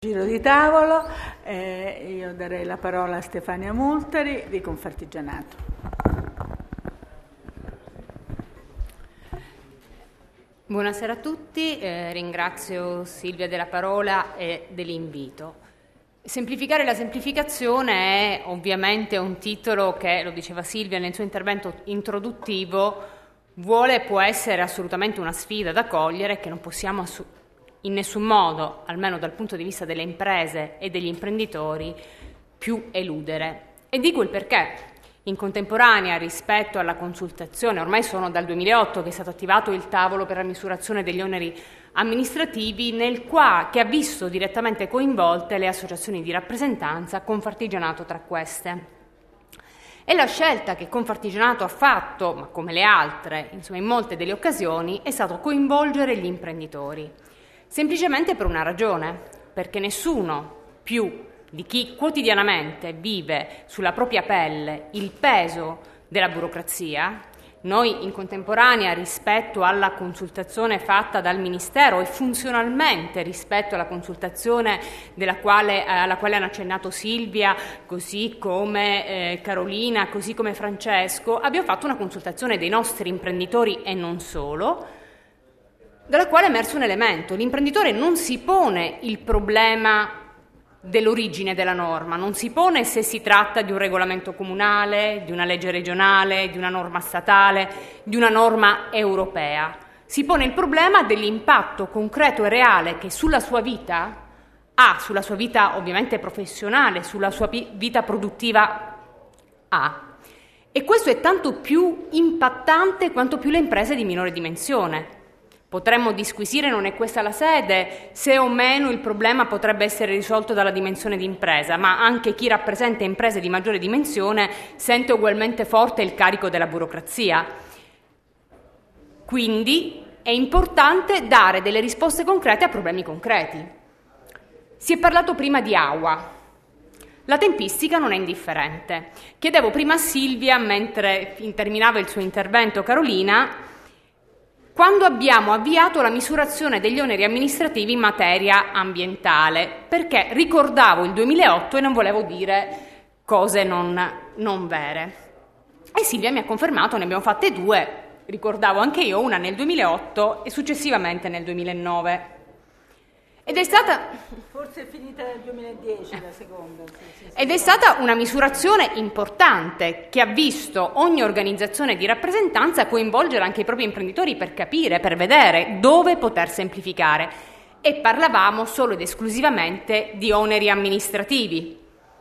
Giro di tavolo, io darei la parola a Stefania Multari di Confartigianato. Buonasera a tutti, ringrazio Silvia della parola e dell'invito. Semplificare la semplificazione è ovviamente un titolo che, lo diceva Silvia nel suo intervento introduttivo, vuole e può essere assolutamente una sfida da cogliere che non possiamo in nessun modo, almeno dal punto di vista delle imprese e degli imprenditori, più eludere. E dico il perché. In contemporanea rispetto alla consultazione, ormai sono dal 2008 che è stato attivato il tavolo per la misurazione degli oneri amministrativi, che ha visto direttamente coinvolte le associazioni di rappresentanza, Confartigianato tra queste. E la scelta che Confartigianato ha fatto, ma come le altre, insomma in molte delle occasioni, è stato coinvolgere gli imprenditori. Semplicemente per una ragione, perché nessuno più di chi quotidianamente vive sulla propria pelle il peso della burocrazia. Noi in contemporanea rispetto alla consultazione fatta dal Ministero e funzionalmente rispetto alla consultazione alla quale hanno accennato Silvia, così come Carolina, così come Francesco, abbiamo fatto una consultazione dei nostri imprenditori e non solo, dalla quale è emerso un elemento: l'imprenditore non si pone il problema dell'origine della norma, non si pone se si tratta di un regolamento comunale, di una legge regionale, di una norma statale, di una norma europea. Si pone il problema dell'impatto concreto e reale che sulla sua vita ha, sulla sua vita ovviamente professionale, sulla sua vita produttiva ha. E questo è tanto più impattante quanto più le imprese di minore dimensione. Potremmo disquisire, non è questa la sede, se o meno il problema potrebbe essere risolto dalla dimensione di impresa, ma anche chi rappresenta imprese di maggiore dimensione sente ugualmente forte il carico della burocrazia. Quindi è importante dare delle risposte concrete a problemi concreti. Si è parlato prima di AUA. La tempistica non è indifferente. Chiedevo prima a Silvia, mentre terminava il suo intervento Carolina, quando abbiamo avviato la misurazione degli oneri amministrativi in materia ambientale, perché ricordavo il 2008 e non volevo dire cose non vere. E Silvia mi ha confermato, ne abbiamo fatte due, ricordavo anche io, una nel 2008 e successivamente nel 2009. Ed è stata... Forse è finita nel 2010 la seconda. Ed è stata una misurazione importante che ha visto ogni organizzazione di rappresentanza coinvolgere anche i propri imprenditori per capire, per vedere dove poter semplificare. E parlavamo solo ed esclusivamente di oneri amministrativi.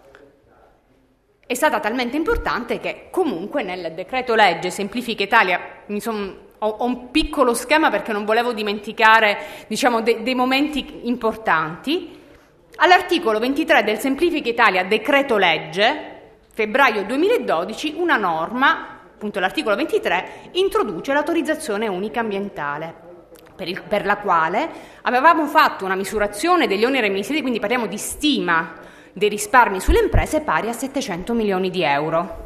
È stata talmente importante che comunque nel decreto legge Semplifica Italia ho un piccolo schema perché non volevo dimenticare, dei momenti importanti. All'articolo 23 del Semplifica Italia decreto legge, febbraio 2012, una norma, appunto l'articolo 23, introduce l'autorizzazione unica ambientale, per la quale avevamo fatto una misurazione degli oneri amministrativi, quindi parliamo di stima dei risparmi sulle imprese pari a 700 milioni di euro.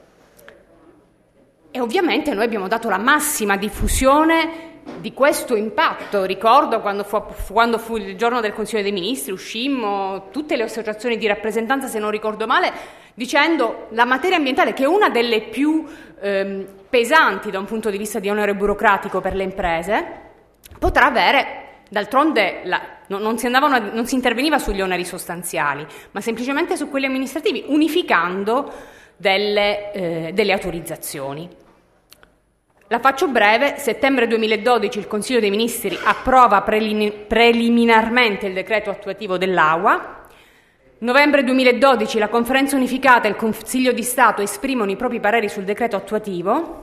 E ovviamente noi abbiamo dato la massima diffusione di questo impatto. Ricordo quando fu il giorno del Consiglio dei Ministri, uscimmo tutte le associazioni di rappresentanza, se non ricordo male, dicendo la materia ambientale, che è una delle più pesanti da un punto di vista di onere burocratico per le imprese, potrà avere, d'altronde non si interveniva sugli oneri sostanziali, ma semplicemente su quelli amministrativi, unificando delle autorizzazioni. La faccio breve: settembre 2012 il Consiglio dei Ministri approva preliminarmente il decreto attuativo dell'AUA, novembre 2012 la Conferenza Unificata e il Consiglio di Stato esprimono i propri pareri sul decreto attuativo,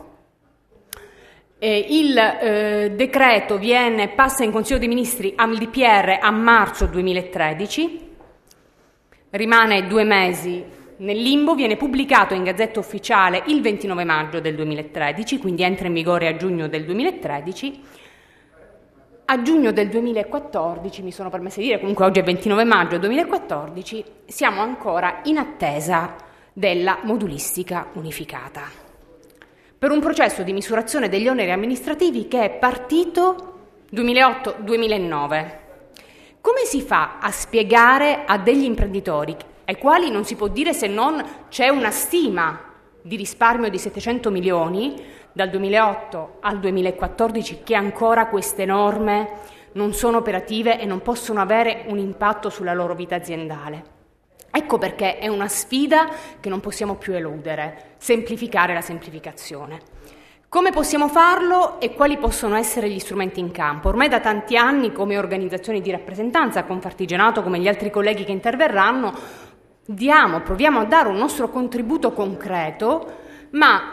il decreto passa in Consiglio dei Ministri al DPR a marzo 2013, rimane 2 mesi nel limbo, viene pubblicato in Gazzetta Ufficiale il 29 maggio del 2013, quindi entra in vigore a giugno del 2013. A giugno del 2014, mi sono permessa di dire, comunque oggi è 29 maggio 2014, siamo ancora in attesa della modulistica unificata, per un processo di misurazione degli oneri amministrativi che è partito 2008-2009, Come si fa a spiegare a degli imprenditori, ai quali non si può dire se non c'è una stima di risparmio di 700 milioni dal 2008 al 2014, che ancora queste norme non sono operative e non possono avere un impatto sulla loro vita aziendale? Ecco perché è una sfida che non possiamo più eludere: semplificare la semplificazione. Come possiamo farlo e quali possono essere gli strumenti in campo? Ormai da tanti anni, come organizzazioni di rappresentanza, Confartigianato, come gli altri colleghi che interverranno, proviamo a dare un nostro contributo concreto, ma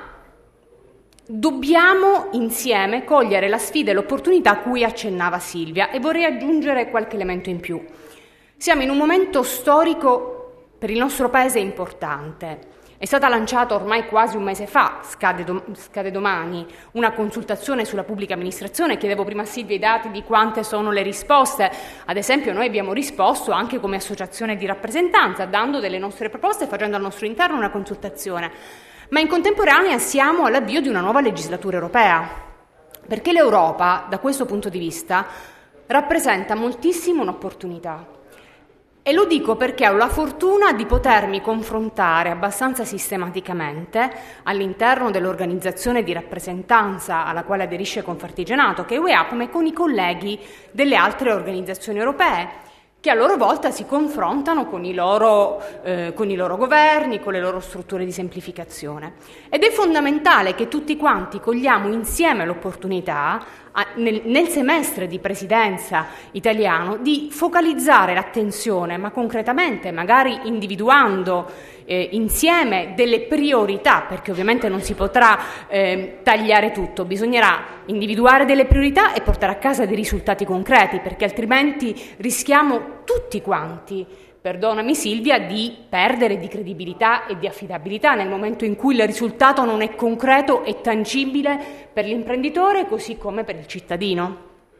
dobbiamo insieme cogliere la sfida e l'opportunità a cui accennava Silvia, e vorrei aggiungere qualche elemento in più. Siamo in un momento storico per il nostro Paese importante. È stata lanciata ormai quasi un mese fa, scade domani, una consultazione sulla pubblica amministrazione. Chiedevo prima a Silvia i dati di quante sono le risposte. Ad esempio, noi abbiamo risposto anche come associazione di rappresentanza, dando delle nostre proposte e facendo al nostro interno una consultazione. Ma in contemporanea siamo all'avvio di una nuova legislatura europea, perché l'Europa, da questo punto di vista, rappresenta moltissimo un'opportunità. E lo dico perché ho la fortuna di potermi confrontare abbastanza sistematicamente all'interno dell'organizzazione di rappresentanza alla quale aderisce Confartigianato, che è UEA, come con i colleghi delle altre organizzazioni europee, che a loro volta si confrontano con i loro governi, con le loro strutture di semplificazione. Ed è fondamentale che tutti quanti cogliamo insieme l'opportunità, nel semestre di presidenza italiano, di focalizzare l'attenzione, ma concretamente, magari individuando insieme delle priorità, perché ovviamente non si potrà tagliare tutto, bisognerà individuare delle priorità e portare a casa dei risultati concreti, perché altrimenti rischiamo tutti quanti, perdonami Silvia, di perdere di credibilità e di affidabilità nel momento in cui il risultato non è concreto e tangibile per l'imprenditore, così come per il cittadino.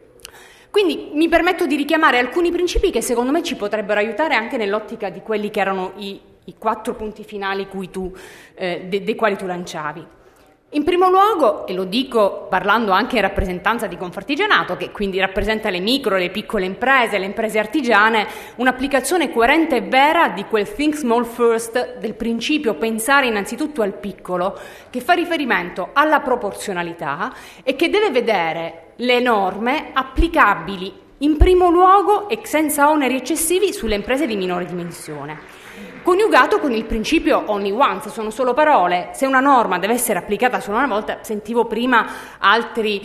Quindi mi permetto di richiamare alcuni principi che secondo me ci potrebbero aiutare anche nell'ottica di quelli che erano i 4 punti finali dei quali tu lanciavi. In primo luogo, e lo dico parlando anche in rappresentanza di Confartigianato, che quindi rappresenta le micro, le piccole imprese, le imprese artigiane, un'applicazione coerente e vera di quel think small first, del principio pensare innanzitutto al piccolo, che fa riferimento alla proporzionalità e che deve vedere le norme applicabili in primo luogo e senza oneri eccessivi sulle imprese di minore dimensione. Coniugato con il principio only once, sono solo parole. Se una norma deve essere applicata solo una volta, sentivo prima altri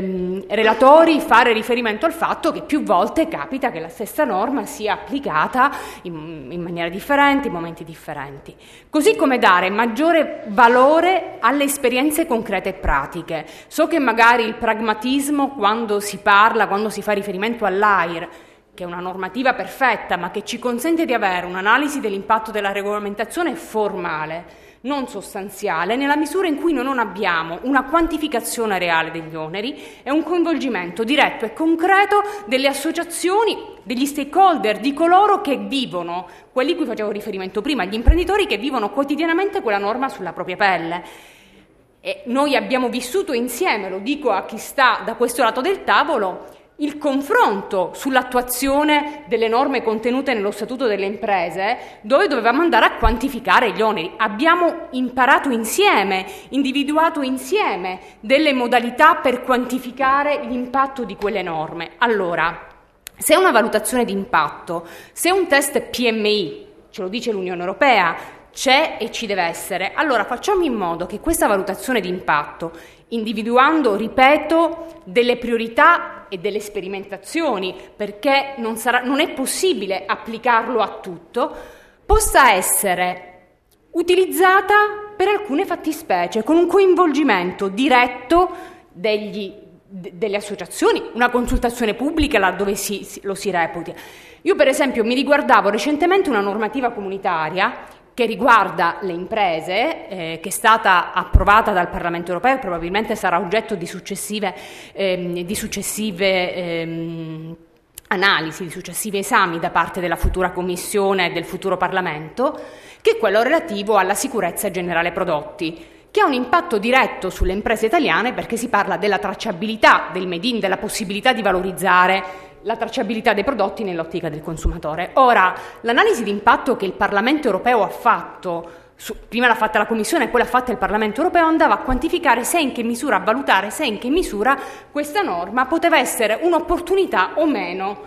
relatori fare riferimento al fatto che più volte capita che la stessa norma sia applicata in maniera differente, in momenti differenti. Così come dare maggiore valore alle esperienze concrete e pratiche. So che magari il pragmatismo, quando si fa riferimento all'AIR, che è una normativa perfetta, ma che ci consente di avere un'analisi dell'impatto della regolamentazione formale, non sostanziale, nella misura in cui noi non abbiamo una quantificazione reale degli oneri e un coinvolgimento diretto e concreto delle associazioni, degli stakeholder, di coloro che vivono, quelli cui facevo riferimento prima, gli imprenditori che vivono quotidianamente quella norma sulla propria pelle. E noi abbiamo vissuto insieme, lo dico a chi sta da questo lato del tavolo, il confronto sull'attuazione delle norme contenute nello Statuto delle Imprese, dove dovevamo andare a quantificare gli oneri. Abbiamo imparato insieme, individuato insieme delle modalità per quantificare l'impatto di quelle norme. Allora, se una valutazione di impatto, se un test PMI, ce lo dice l'Unione Europea, c'è e ci deve essere, allora facciamo in modo che questa valutazione di impatto, individuando, ripeto, delle priorità e delle sperimentazioni, perché non è possibile applicarlo a tutto, possa essere utilizzata per alcune fattispecie, con un coinvolgimento diretto delle associazioni, una consultazione pubblica laddove lo si reputi. Io per esempio mi riguardavo recentemente una normativa comunitaria che riguarda le imprese, che è stata approvata dal Parlamento europeo e probabilmente sarà oggetto di successive analisi, di successivi esami da parte della futura Commissione e del futuro Parlamento, che è quello relativo alla sicurezza generale prodotti, che ha un impatto diretto sulle imprese italiane perché si parla della tracciabilità del made in, della possibilità di valorizzare la tracciabilità dei prodotti nell'ottica del consumatore. Ora, l'analisi di impatto che il Parlamento europeo ha fatto, prima l'ha fatta la Commissione e poi l'ha fatta il Parlamento europeo, andava a quantificare a valutare se in che misura questa norma poteva essere un'opportunità o meno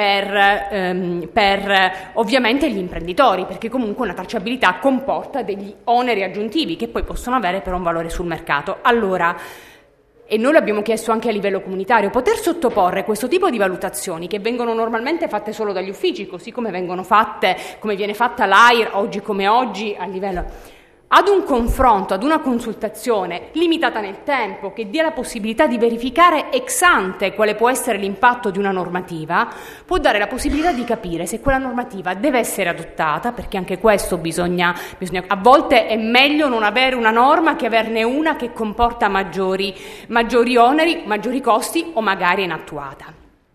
per ovviamente gli imprenditori, perché comunque una tracciabilità comporta degli oneri aggiuntivi che poi possono avere però un valore sul mercato. Allora, e noi l'abbiamo chiesto anche a livello comunitario, poter sottoporre questo tipo di valutazioni che vengono normalmente fatte solo dagli uffici, così come viene fatta l'AIR oggi come oggi a livello, ad un confronto, ad una consultazione limitata nel tempo, che dia la possibilità di verificare ex ante quale può essere l'impatto di una normativa, può dare la possibilità di capire se quella normativa deve essere adottata, perché anche questo bisogna a volte è meglio non avere una norma che averne una che comporta maggiori oneri, maggiori costi o magari è inattuata.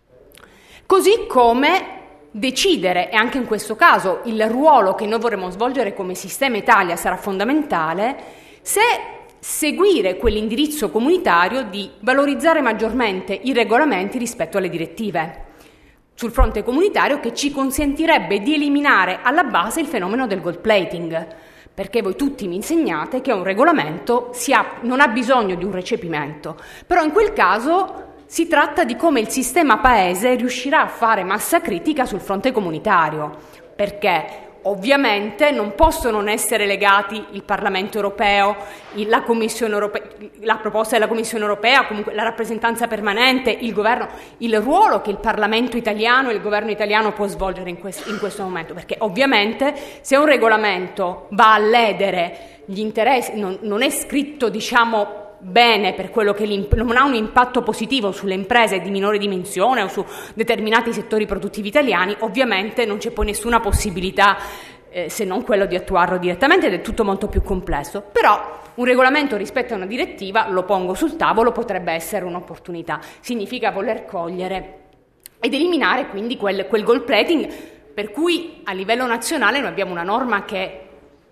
Così come decidere, e anche in questo caso il ruolo che noi vorremmo svolgere come Sistema Italia sarà fondamentale, se seguire quell'indirizzo comunitario di valorizzare maggiormente i regolamenti rispetto alle direttive sul fronte comunitario, che ci consentirebbe di eliminare alla base il fenomeno del gold plating, perché voi tutti mi insegnate che un regolamento non ha bisogno di un recepimento, però in quel caso si tratta di come il sistema Paese riuscirà a fare massa critica sul fronte comunitario, perché ovviamente non possono non essere legati il Parlamento europeo, la Commissione europea, la proposta della Commissione europea, comunque la rappresentanza permanente, il governo, il ruolo che il Parlamento italiano e il governo italiano può svolgere in questo momento, perché ovviamente se un regolamento va a ledere gli interessi, non è scritto, diciamo, bene per quello che non ha un impatto positivo sulle imprese di minore dimensione o su determinati settori produttivi italiani, ovviamente non c'è poi nessuna possibilità se non quello di attuarlo direttamente, ed è tutto molto più complesso. Però un regolamento rispetto a una direttiva, lo pongo sul tavolo, potrebbe essere un'opportunità. Significa voler cogliere ed eliminare quindi quel gold plating, per cui a livello nazionale noi abbiamo una norma che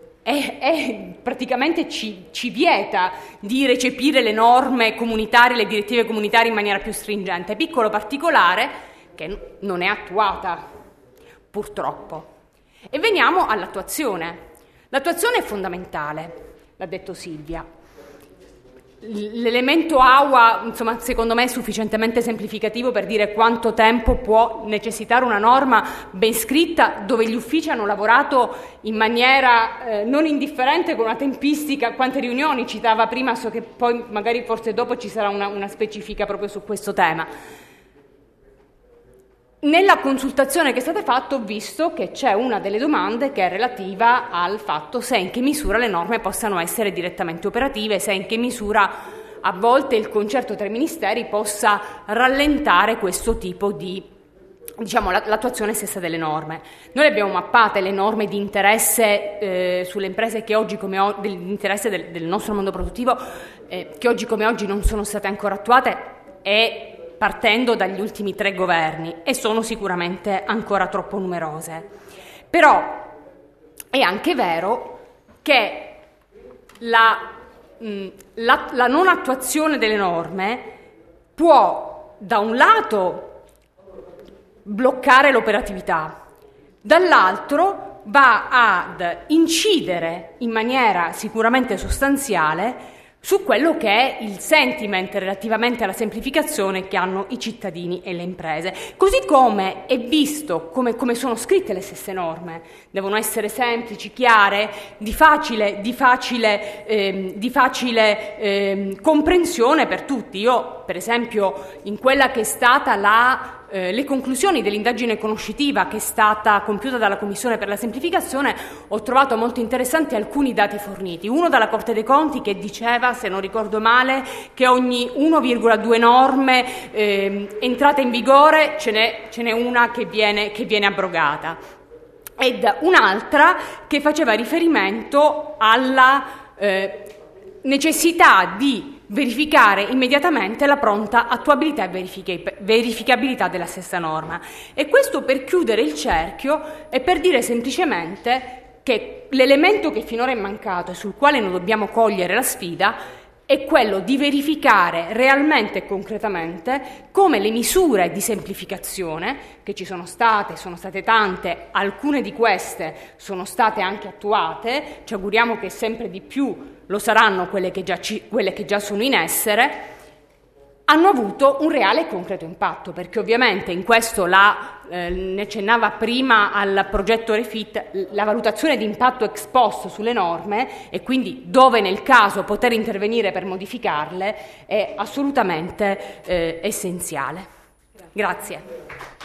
praticamente ci vieta di recepire le norme comunitarie, le direttive comunitarie in maniera più stringente. Piccolo particolare che non è attuata, purtroppo. E veniamo all'attuazione. L'attuazione è fondamentale, l'ha detto Silvia. L'elemento AUA, insomma, secondo me è sufficientemente semplificativo per dire quanto tempo può necessitare una norma ben scritta, dove gli uffici hanno lavorato in maniera non indifferente, con una tempistica. Quante riunioni citava prima, so che poi magari forse dopo ci sarà una specifica proprio su questo tema. Nella consultazione che è stata fatta ho visto che c'è una delle domande che è relativa al fatto se in che misura le norme possano essere direttamente operative, se in che misura a volte il concerto tra i ministeri possa rallentare questo tipo di, diciamo, l'attuazione stessa delle norme. Noi abbiamo mappate le norme di interesse sulle imprese che oggi come oggi, dell'interesse del nostro mondo produttivo, che oggi come oggi non sono state ancora attuate, e partendo dagli ultimi 3 governi, e sono sicuramente ancora troppo numerose. Però è anche vero che la non attuazione delle norme può, da un lato, bloccare l'operatività, dall'altro va ad incidere in maniera sicuramente sostanziale su quello che è il sentiment relativamente alla semplificazione che hanno i cittadini e le imprese. Così come è visto come sono scritte le stesse norme, devono essere semplici, chiare, di facile comprensione per tutti. Io, per esempio, in quella che è stata le conclusioni dell'indagine conoscitiva che è stata compiuta dalla Commissione per la semplificazione, ho trovato molto interessanti alcuni dati forniti. Uno dalla Corte dei Conti, che diceva, se non ricordo male, che ogni 1,2 norme entrate in vigore ce n'è una che viene abrogata, ed un'altra che faceva riferimento alla necessità di verificare immediatamente la pronta attuabilità e verificabilità della stessa norma. E questo per chiudere il cerchio e per dire semplicemente che l'elemento che finora è mancato e sul quale noi dobbiamo cogliere la sfida è quello di verificare realmente e concretamente come le misure di semplificazione, che ci sono state tante, alcune di queste sono state anche attuate, ci auguriamo che sempre di più lo saranno quelle che già sono in essere, hanno avuto un reale e concreto impatto, perché ovviamente in questo ne accennava prima al progetto Refit, la valutazione di impatto ex post sulle norme e quindi dove nel caso poter intervenire per modificarle è assolutamente essenziale. Grazie.